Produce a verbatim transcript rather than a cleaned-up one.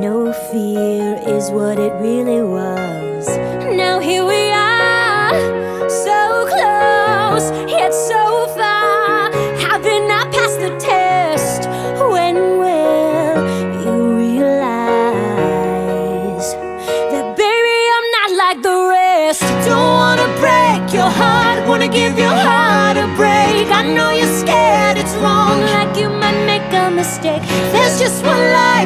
No fear is what it really was. Now here we are, so close, yet so far. Having not passed the test, when will you realize that, baby, I'm not like the rest? Don't wanna break your heart, wanna give your heart a break. I know you're scared it's wrong, like you might make a mistake. There's just one life